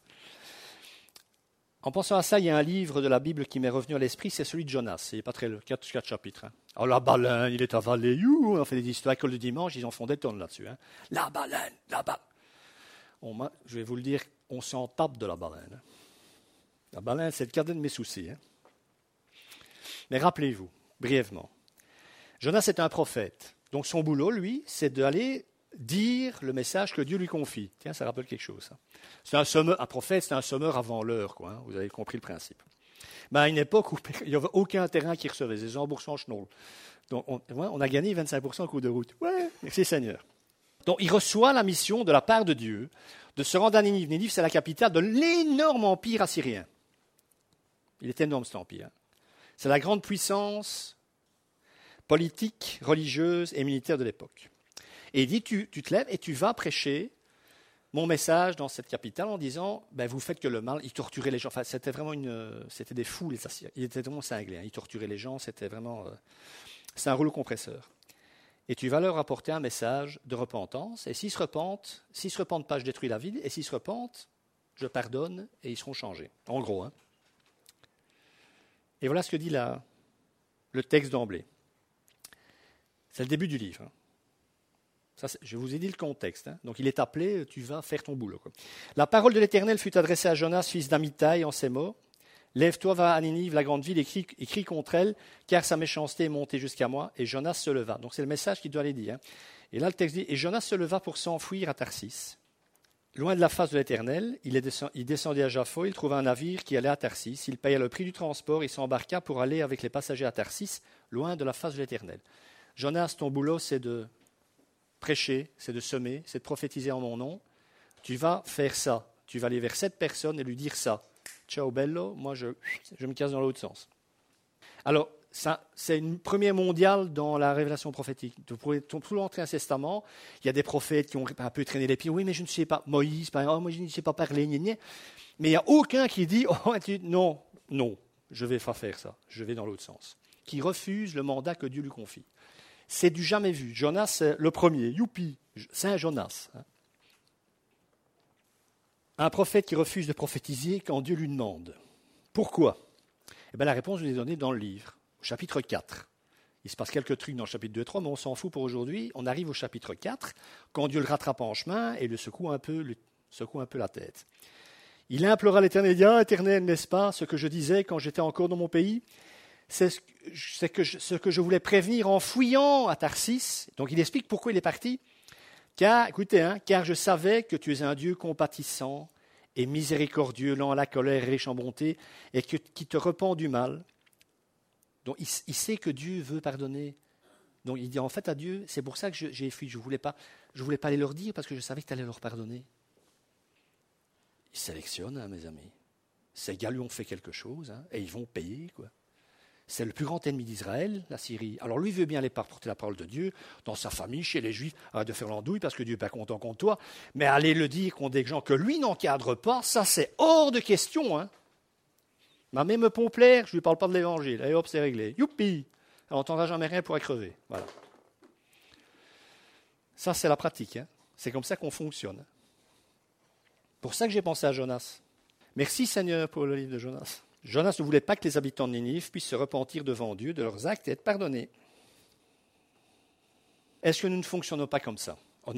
En pensant à ça, il y a un livre de la Bible qui m'est revenu à l'esprit, c'est celui de Jonas. Il n'est pas très long, quatre, quatre chapitres. Hein. Alors la baleine, il est avalé, you, on fait des histoires, école de dimanche, ils en font des tonnes là-dessus. Hein. La baleine, la baleine. On, je vais vous le dire, on s'en tape de la baleine. Hein. La baleine, c'est le cadet de mes soucis. Hein. Mais rappelez-vous, brièvement, Jonas est un prophète. Donc son boulot, lui, c'est d'aller dire le message que Dieu lui confie. Tiens, ça rappelle quelque chose. Ça. C'est un, sommeur, un prophète, c'est un sommeur avant l'heure, quoi. Hein, vous avez compris le principe. Ben, à une époque où il n'y avait aucun terrain qui recevait, des cent pour cent chenol. Donc on, on a gagné vingt-cinq pour cent au cours de route. Ouais, merci Seigneur. Donc il reçoit la mission de la part de Dieu de se rendre à Ninive. Ninive, c'est la capitale de l'énorme empire assyrien. Il est énorme cet empire. Hein. C'est la grande puissance politique, religieuse et militaire de l'époque. Et il dit, tu, tu te lèves et tu vas prêcher mon message dans cette capitale en disant, ben, vous faites que le mal, ils torturaient les gens. Enfin, c'était vraiment une, c'était des fous, les Assyriens. Ils étaient vraiment cinglés, hein. Ils torturaient les gens, c'était vraiment, euh, c'est un rouleau compresseur. Et tu vas leur apporter un message de repentance, et s'ils se repentent, s'ils se repentent pas, je détruis la ville, et s'ils se repentent, je pardonne, et ils seront changés. En gros, hein. Et voilà ce que dit la, le texte d'emblée. C'est le début du livre. Hein. Ça, je vous ai dit le contexte. Hein. Donc il est appelé, tu vas faire ton boulot. Quoi. La parole de l'Éternel fut adressée à Jonas, fils d'Amittai, en ces mots. Lève-toi, va à Ninive, la grande ville, et crie, et crie contre elle, car sa méchanceté est montée jusqu'à moi. Et Jonas se leva. Donc c'est le message qu'il doit aller dire. Hein. Et là, le texte dit, et Jonas se leva pour s'enfuir à Tarsis. Loin de la face de l'Éternel, il, descend, il descendit à Jaffo, il trouva un navire qui allait à Tarsis. Il paya le prix du transport, il s'embarqua pour aller avec les passagers à Tarsis, loin de la face de l'Éternel. Jonas, ton boulot, c'est de prêcher, c'est de semer, c'est de prophétiser en mon nom. Tu vas faire ça. Tu vas aller vers cette personne et lui dire ça. Ciao bello, moi je, je me casse dans l'autre sens. Alors, ça, c'est une première mondiale dans la révélation prophétique. Pour tout l'Ancien Testament, il y a des prophètes qui ont un peu traîné les pieds. Oui, mais je ne sais pas. Moïse, par exemple, oh, moi je ne sais pas parler. Gna, gna. Mais il n'y a aucun qui dit oh, non, non, je ne vais pas faire ça. Je vais dans l'autre sens. Qui refuse le mandat que Dieu lui confie. C'est du jamais vu. Jonas, c'est le premier. Youpi, Saint Jonas. Un prophète qui refuse de prophétiser quand Dieu lui demande. Pourquoi ? Eh bien, la réponse, je vous ai donnée dans le livre, au chapitre quatre. Il se passe quelques trucs dans le chapitre deux et trois, mais on s'en fout pour aujourd'hui. On arrive au chapitre quatre, quand Dieu le rattrape en chemin et le secoue un peu, le secoue un peu la tête. Il implora l'Éternel, il dit, ah, Éternel, n'est-ce pas, ce que je disais quand j'étais encore dans mon pays ? C'est ce que, je, ce que je voulais prévenir en fouillant à Tarsis. Donc il explique pourquoi il est parti. Car, écoutez, hein, car je savais que tu es un Dieu compatissant et miséricordieux, lent à la colère, riche en bonté, et que, qui te repent du mal. Donc il, il sait que Dieu veut pardonner. Donc il dit en fait à Dieu, c'est pour ça que je, j'ai fui. Je ne voulais pas, je voulais pas aller leur dire parce que je savais que tu allais leur pardonner. Il sélectionne, hein, mes amis. Ces gars lui ont fait quelque chose, hein, et ils vont payer, quoi. C'est le plus grand ennemi d'Israël, la Syrie. Alors lui veut bien aller porter la parole de Dieu dans sa famille, chez les Juifs, arrête de faire l'andouille parce que Dieu n'est pas content contre toi. Mais aller le dire contre des gens que lui n'encadre pas, ça c'est hors de question. Hein. Ma mère me pomplaire, je ne lui parle pas de l'évangile. Allez hop, c'est réglé. Youpi, elle n'entendra jamais rien pour crever. Voilà. Ça c'est la pratique. Hein. C'est comme ça qu'on fonctionne. Pour ça que j'ai pensé à Jonas. Merci Seigneur pour le livre de Jonas. Jonas ne voulait pas que les habitants de Ninive puissent se repentir devant Dieu de leurs actes et être pardonnés. Est-ce que nous ne fonctionnons pas comme ça, honnêtement ?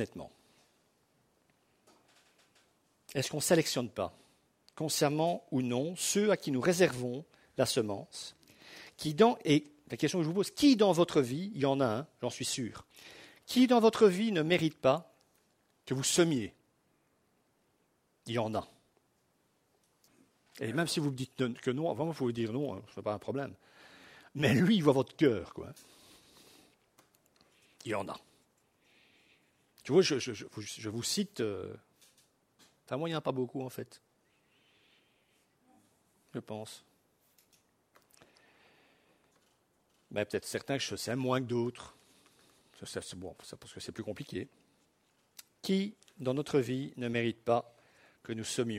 Est-ce qu'on ne sélectionne pas, consciemment ou non, ceux à qui nous réservons la semence qui dans, et la question que je vous pose, qui dans votre vie, il y en a un, j'en suis sûr, qui dans votre vie ne mérite pas que vous semiez ? Il y en a. Et même si vous me dites que non, avant, il faut vous dire non, hein, ce n'est pas un problème. Mais lui, il voit votre cœur, quoi. Il y en a. Tu vois, je, je, je, je vous cite... Euh, enfin, moi, il n'y en a pas beaucoup, en fait. Je pense. Mais peut-être certains que je sais moins que d'autres. Ça, c'est bon, ça, parce que c'est plus compliqué. Qui, dans notre vie, ne mérite pas que nous semions ?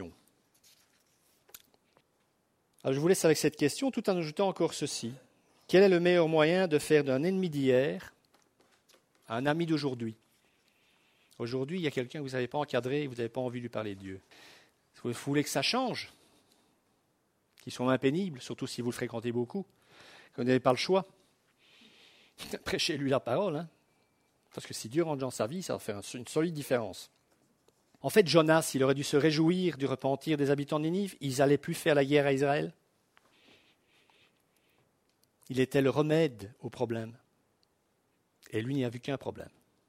Alors je vous laisse avec cette question, tout en ajoutant encore ceci. Quel est le meilleur moyen de faire d'un ennemi d'hier un ami d'aujourd'hui ? Aujourd'hui, il y a quelqu'un que vous n'avez pas encadré et vous n'avez pas envie de lui parler de Dieu. Vous voulez que ça change, qu'il soit moins pénible, surtout si vous le fréquentez beaucoup, que vous n'avez pas le choix. Prêchez-lui la parole, hein, parce que si Dieu rentre dans sa vie, ça va faire une solide différence. En fait, Jonas, il aurait dû se réjouir du repentir des habitants de Ninive. Ils n'allaient plus faire la guerre à Israël. Il était le remède au problème. Et lui n'y a vu qu'un problème.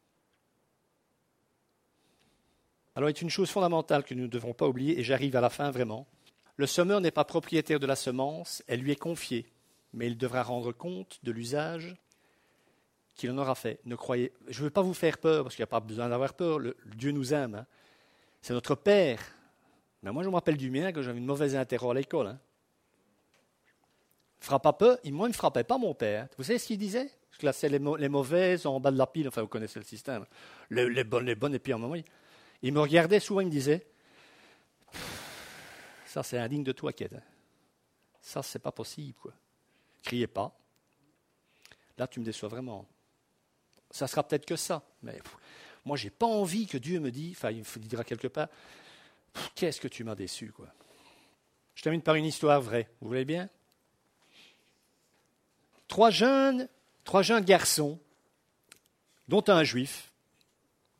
Alors, il y a une chose fondamentale que nous ne devons pas oublier, et j'arrive à la fin vraiment. Le semeur n'est pas propriétaire de la semence, elle lui est confiée, mais il devra rendre compte de l'usage qu'il en aura fait. Ne croyez, je ne veux pas vous faire peur, parce qu'il n'y a pas besoin d'avoir peur. Le, Dieu nous aime, hein. C'est notre Père. Mais moi, je me rappelle du mien quand j'avais une mauvaise interro à l'école. Hein. Frappe pas peu, moi, il ne me frappait pas, mon père. Vous savez ce qu'il disait ? Je classais les, les mauvaises en bas de la pile. Enfin, vous connaissez le système. Les, les bonnes, les bonnes, et puis en moment, il, il me regardait souvent, il me disait « Ça, c'est indigne de toi, Kate. Ça, c'est pas possible, quoi. Criez pas. Là, tu me déçois vraiment. Ça sera peut-être que ça, mais... Pff, moi, je n'ai pas envie que Dieu me dise, enfin, il me dira quelque part, qu'est-ce que tu m'as déçu, quoi. Je termine par une histoire vraie. Vous voulez bien ? Trois jeunes, trois jeunes garçons, dont un juif,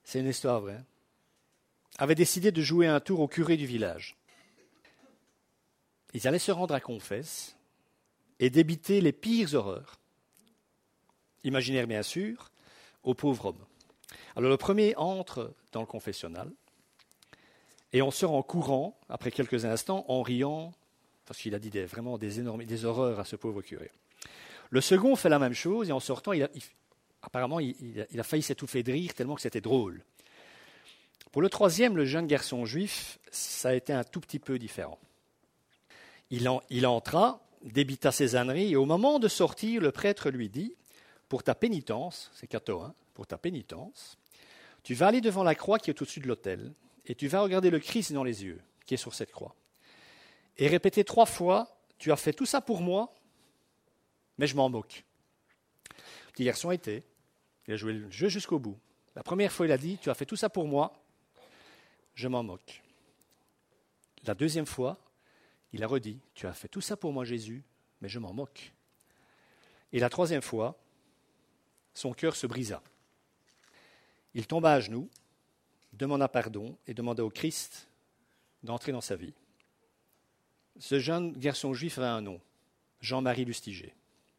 c'est une histoire vraie, avait décidé de jouer un tour au curé du village. Ils allaient se rendre à Confesse et débiter les pires horreurs, imaginaires bien sûr, au pauvre homme. Alors le premier entre dans le confessionnal et on sort en courant, après quelques instants, en riant, parce qu'il a dit des, vraiment des, énormes, des horreurs à ce pauvre curé. Le second fait la même chose et en sortant, il a, il, apparemment, il, il, a, il a failli s'étouffer de rire tellement que c'était drôle. Pour le troisième, le jeune garçon juif, ça a été un tout petit peu différent. Il, en, il entra, débita ses âneries, et au moment de sortir, le prêtre lui dit, pour ta pénitence, c'est Cato, hein, pour ta pénitence, tu vas aller devant la croix qui est au-dessus de l'autel, et tu vas regarder le Christ dans les yeux, qui est sur cette croix, et répéter trois fois, tu as fait tout ça pour moi, mais je m'en moque. Le petit garçon a été, il a joué le jeu jusqu'au bout. La première fois, il a dit, tu as fait tout ça pour moi, je m'en moque. La deuxième fois, il a redit, tu as fait tout ça pour moi Jésus, mais je m'en moque. Et la troisième fois, son cœur se brisa. Il tomba à genoux, demanda pardon et demanda au Christ d'entrer dans sa vie. Ce jeune garçon juif avait un nom, Jean-Marie Lustiger.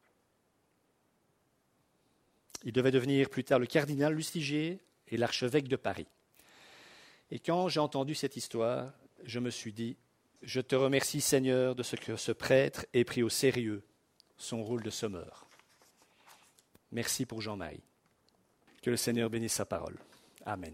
Il devait devenir plus tard le cardinal Lustiger et l'archevêque de Paris. Et quand j'ai entendu cette histoire, je me suis dit, je te remercie Seigneur de ce que ce prêtre ait pris au sérieux son rôle de sommeur. Merci pour Jean-Marie. Que le Seigneur bénisse sa parole. Amen.